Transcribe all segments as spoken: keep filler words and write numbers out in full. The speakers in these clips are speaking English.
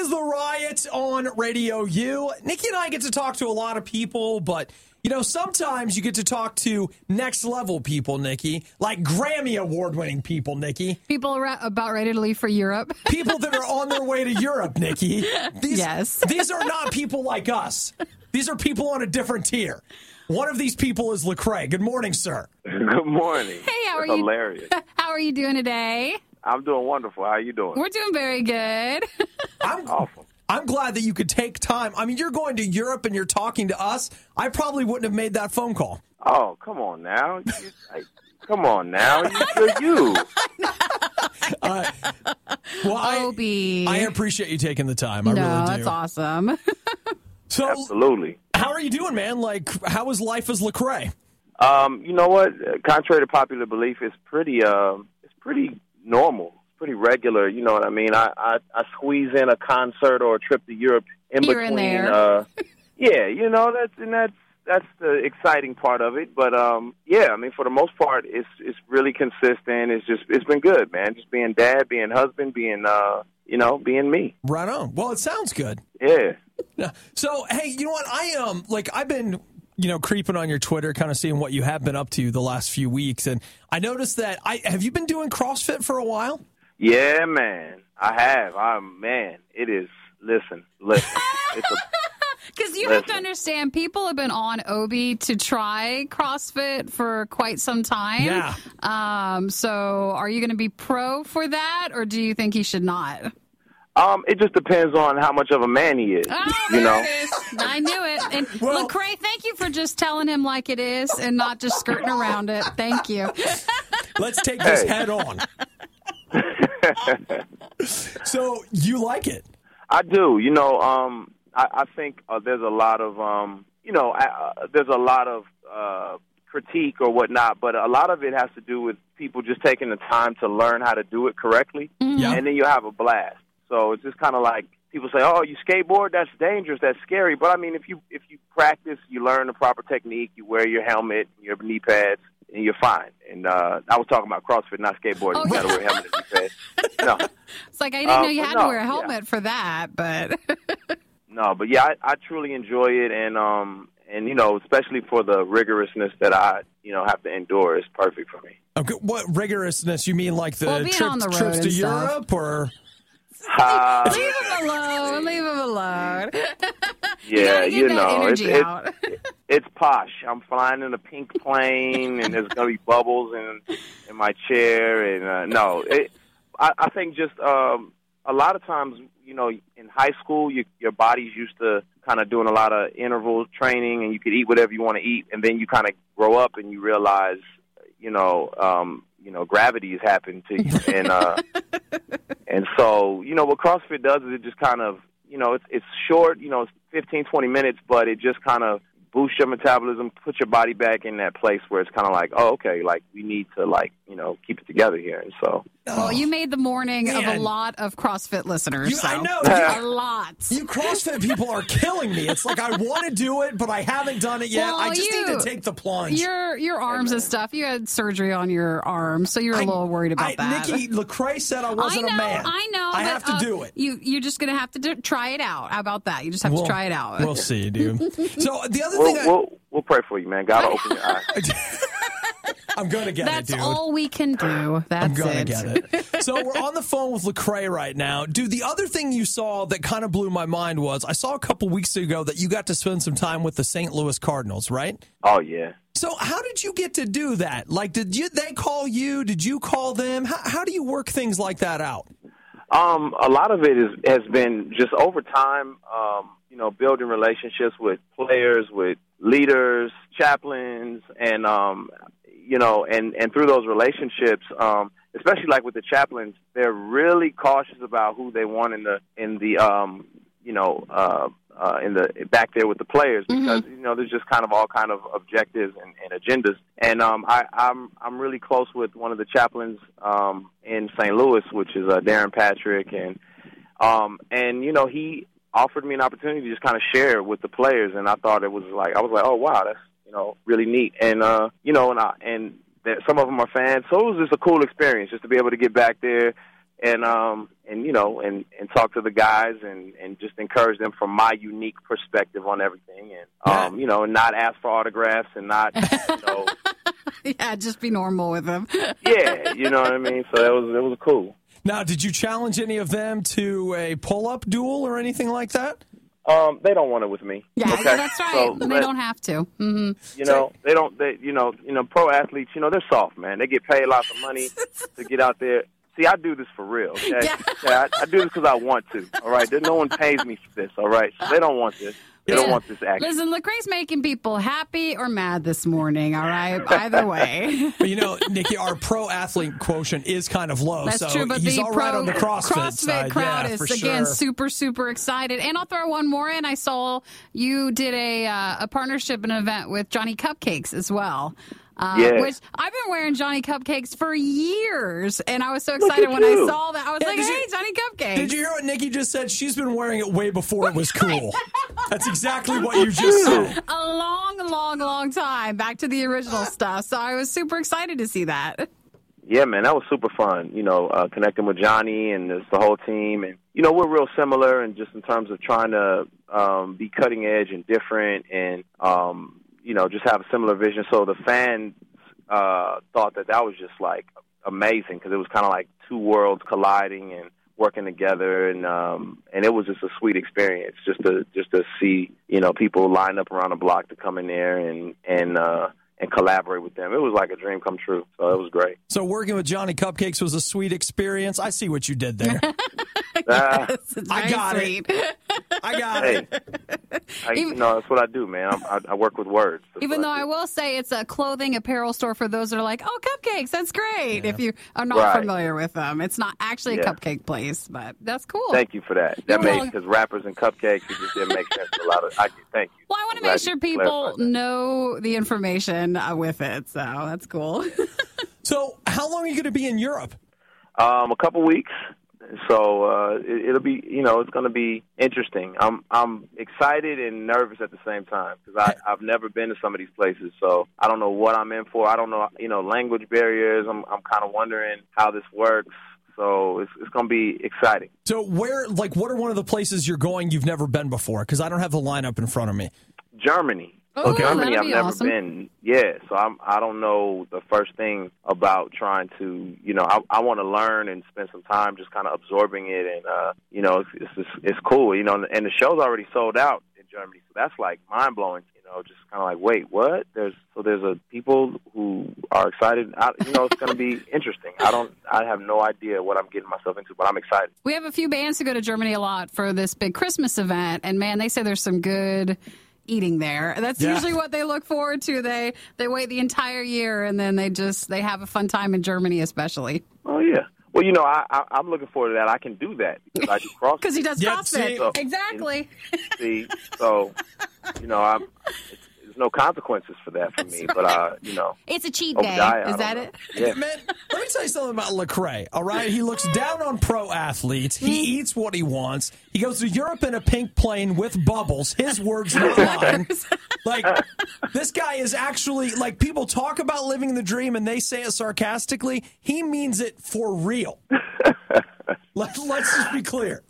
is The Riot on Radio U. Nikki and I get to talk to a lot of people, but, you know, sometimes you get to talk to next-level people, Nikki, like Grammy Award-winning people, Nikki. People are about ready to leave for Europe. People that are on their way to Europe, Nikki. These, yes. These are not people like us. These are people on a different tier. One of these people is Lecrae. Good morning, sir. Good morning. Hey, how are That's you? Hilarious. How are you doing today? I'm doing wonderful. How are you doing? We're doing very good. I'm awesome. I'm glad that you could take time. I mean, you're going to Europe and you're talking to us. I probably wouldn't have made that phone call. Oh, come on now. You, like, come on now. You, you're you. Uh, well, I, Obi. I appreciate you taking the time. I no, really do. that's awesome. So, Absolutely. How are you doing, man? Like, how is life as Lecrae? Um, you know what? Contrary to popular belief, it's pretty. Uh, it's pretty normal. Pretty regular. You know what I mean? I, I I squeeze in a concert or a trip to Europe in Here between. and there. Uh, yeah, you know that's and that's that's the exciting part of it. But um, yeah, I mean for the most part, it's it's really consistent. It's just it's been good, man. Just being dad, being husband, being uh, you know, being me. Right on. Well, it sounds good. Yeah. Yeah. So, hey, you know what? I um like I've been. you know, creeping on your Twitter, kind of seeing what you have been up to the last few weeks. And I noticed that, I have you been doing CrossFit for a while? Yeah, man. I have. I'm, man, it is, listen, listen. It's a, Because you listen. have to understand, people have been on Obi to try CrossFit for quite some time. Yeah. Um, so are you going to be pro for that, or do you think he should not? Um, it just depends on how much of a man he is. Oh, you there know? it is. I knew it. And Well- Lecrae, thank you for just telling him like it is and not just skirting around it. Thank you. Let's take this Hey. head on. So, you like it? I do. You know, um, I, I think uh, there's a lot of, um, you know, uh, there's a lot of uh, critique or whatnot, but a lot of it has to do with people just taking the time to learn how to do it correctly, Yeah. and then you have a blast. So it's just kind of like people say, "Oh, you skateboard? That's dangerous. That's scary." But I mean, if you if you practice, you learn the proper technique, you wear your helmet, your knee pads, and you're fine. And uh, I was talking about CrossFit, not skateboarding. Oh, You got to yeah. wear a helmet and knee pads. No, It's like I didn't Uh, know you but had no, to wear a yeah. helmet for that, but no, but yeah, I, I truly enjoy it, and um, and you know, especially for the rigorousness that I you know have to endure, it's perfect for me. Okay, what rigorousness? You mean like the Well, being trip, on the road trips to and stuff. Europe, or Uh, leave him alone. Leave him alone. yeah, gotta get you that know, it's, energy it's, out. it's posh. I'm flying in a pink plane, and there's gonna be bubbles in in my chair, and uh, no, it, I, I think just um, a lot of times, you know, in high school, you, your body's used to kind of doing a lot of interval training, and you could eat whatever you want to eat, and then you kind of grow up and you realize, you know, um, you know, gravity has happened to you, and uh, and so, you know, what CrossFit does is it just kind of, you know, it's it's short, you know, it's fifteen, twenty minutes, but it just kind of boosts your metabolism, puts your body back in that place where it's kind of like, oh, okay, like we need to, like, you know, keep it together here, and so. Well, you made the morning of Man. a lot of CrossFit listeners. You- so. I know, a lot. you CrossFit people are killing me. It's like I want to do it, but I haven't done it yet. Well, I just you- need to take the plunge. Your your arms and stuff. You had surgery on your arms, so you're a I- little worried about I, that. Nikki Lecrae said I I wasn't know, a man. I know. I but, have to uh, do it. You you're just gonna have to do, try it out. How about that? You just have We'll- to try it out. We'll see, dude. So the other We'll, thing I, we'll, we'll pray for you, man. God will open your eyes. I'm gonna get That's it, dude. all we can do. That's I'm gonna it. get it. So we're on the phone with Lecrae right now. Dude, the other thing you saw that kind of blew my mind was I saw a couple weeks ago that you got to spend some time with the Saint Louis Cardinals, right? Oh, yeah. So how did you get to do that? Like, did you they call you? Did you call them? How, how do you work things like that out? Um, a lot of it is, has been just over time, um, you know, building relationships with players, with leaders, chaplains, and, um, you know, and, and through those relationships, um, especially like with the chaplains, they're really cautious about who they want in the, in the, um, you know, uh, uh, in the back there with the players because mm-hmm. you know there's just kind of all kind of objectives and, and agendas. And um, I, I'm I'm really close with one of the chaplains um, in Saint Louis, which is uh, Darren Patrick, and um, and you know he offered me an opportunity to just kind of share with the players, and I thought it was like I was like, oh wow, that's you know really neat, and uh, you know, and I, and that some of them are fans, so it was just a cool experience just to be able to get back there and um and you know and and talk to the guys and and just encourage them from my unique perspective on everything, and um you know and not ask for autographs and not you know yeah, just be normal with them. yeah, you know what I mean. So it was it was cool. Now, did you challenge any of them to a pull-up duel or anything like that? Um, they don't want it with me. Yeah, okay? yeah, that's right. So, they but, don't have to. Mm-hmm. You know, they don't. They, you know, you know, pro athletes. You know, they're soft, man. They get paid lots of money to get out there. See, I do this for real. Okay, Yeah. okay I, I do this because I want to. All right, there, no one pays me for this. All right, so they don't want this. They Yeah. don't want this action. Listen, Lecrae's making people happy or mad this morning, all right? Either way. But, you know, Nikki, our pro athlete quotient is kind of low. That's so true, but he's the all pro right on the CrossFit, CrossFit side. crowd yeah, is, for again, sure. super, super excited. And I'll throw one more in. I saw you did a, uh, a partnership, an event with Johnny Cupcakes as well. Uh, Yeah. Which I've been wearing Johnny Cupcakes for years, and I was so Look excited at when I you. saw that. I was Yeah, like, did hey, you- Johnny Cupcakes. Did you hear what Nikki just said? She's been wearing it way before it was cool. That's exactly what you just said. A long, long, long time back to the original stuff. So I was super excited to see that. Yeah, man, that was super fun. You know, uh, connecting with Johnny and this, the whole team, and you know, we're real similar, and just in terms of trying to um, be cutting edge and different, and um, you know, just have a similar vision. So the fans uh, thought that that was just like amazing because it was kind of like two worlds colliding and working together, and um, and it was just a sweet experience just to just to see you know people line up around the block to come in there and and. Uh, and collaborate with them. It was like a dream come true, so it was great. So working with Johnny Cupcakes was a sweet experience. I see what you did there. Uh, It's I very got sweet. it. I got hey, it. I, you know, that's what I do, man. I'm, I, I work with words. That's Even what though I do. will say it's a clothing apparel store for those that are like, oh, cupcakes, that's great. If you are not Right. familiar with them, it's not actually a Yeah. cupcake place, but that's cool. Thank you for that. You're That made welcome. because rappers and cupcakes, it just didn't make sense to a lot of. I thank you. Well, I want to I'm make glad sure you people clarified that. know the information uh, with it, so that's cool. So how long are you going to be in Europe? Um, a couple weeks. So uh, it, it'll be, you know, it's going to be interesting. I'm I'm excited and nervous at the same time because I've never been to some of these places, so I don't know what I'm in for. I don't know, you know, language barriers. I'm I'm kind of wondering how this works. So it's it's going to be exciting. So where, like, what are one of the places you're going you've never been before? Because I don't have the lineup in front of me. Germany. Oh, Germany, that'd I've be never awesome. been. Yeah, so I'm. I don't know the first thing about trying to. You know, I, I want to learn and spend some time just kind of absorbing it, and uh, you know, it's, it's it's it's cool. You know, and the show's already sold out in Germany, so that's like mind blowing. You know, just kind of like, wait, what? There's so there's a people who are excited. I, you know, it's going to be interesting. I don't. I have no idea what I'm getting myself into, but I'm excited. We have a few bands who go to Germany a lot for this big Christmas event, and man, they say there's some good eating there. That's Yeah. usually what they look forward to. They they wait the entire year, and then they just they have a fun time in Germany, especially Oh yeah. Well, you know, I, I I'm looking forward to that. I can do that because I do CrossFit. because he does Yeah, CrossFit. see- So- Exactly. See, so you know, I'm. It's, there's no consequences for that for me, but uh, you know, It's a cheat oh, day. die, I Is don't that know. it? Yeah. Man, let me tell you something about Lecrae, all right? He looks down on pro athletes. He eats what he wants. He goes to Europe in a pink plane with bubbles. His words, not mine. Like, this guy is actually, like, people talk about living the dream and they say it sarcastically. He means it for real. Let, let's just be clear.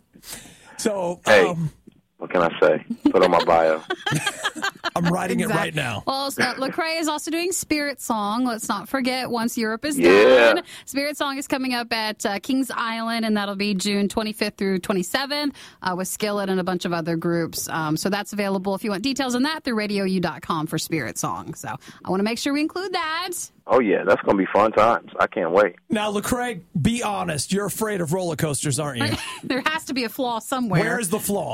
So, Hey. um, What can I say? Put on my bio. I'm writing it Exact- right now. Well, so Lecrae is also doing Spirit Song. Let's not forget, once Europe is Yeah. done. Spirit Song is coming up at uh, Kings Island, and that'll be June twenty-fifth through twenty-seventh uh, with Skillet and a bunch of other groups. Um, so that's available if you want details on that through radio u dot com for Spirit Song. So I want to make sure we include that. Oh yeah, that's gonna be fun times. I can't wait. Now, Lecrae, be honest. You're afraid of roller coasters, aren't you? There has to be a flaw somewhere. Where's the flaw?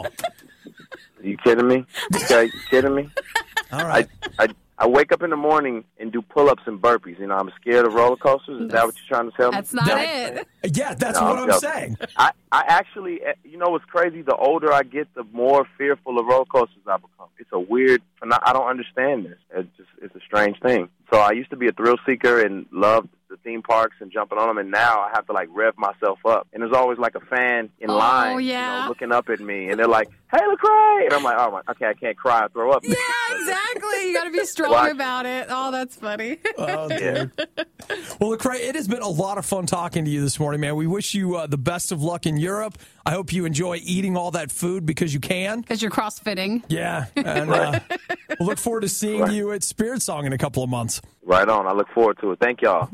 Are you kidding me? Okay, you kidding me? All I, right. I I wake up in the morning and do pull-ups and burpees. You know, I'm scared of roller coasters. Is that what you're trying to tell me? That's not That- it. Yeah, that's No, what I'm I'm joking. saying. I, I actually, eh, you know what's crazy? The older I get, the more fearful of roller coasters I become. It's a weird, I don't understand this. It's just, it's a strange thing. So I used to be a thrill seeker and loved the theme parks and jumping on them, and now I have to like rev myself up. And there's always like a fan in oh, line, yeah. you know, looking up at me, and they're like, "Hey, Lecrae!" And I'm like, "Oh my, okay, I can't cry or throw up." Yeah, exactly. You got to be strong Watch. about it. Oh, that's funny. Oh, dude. Well, Lecrae, it has been a lot of fun talking to you this morning, man. We wish you uh, the best of luck in Europe. I hope you enjoy eating all that food because you can. Because you're CrossFitting. Yeah, and uh, we'll look forward to seeing right. you at Spirit Song in a couple of months. Right on. I look forward to it. Thank y'all.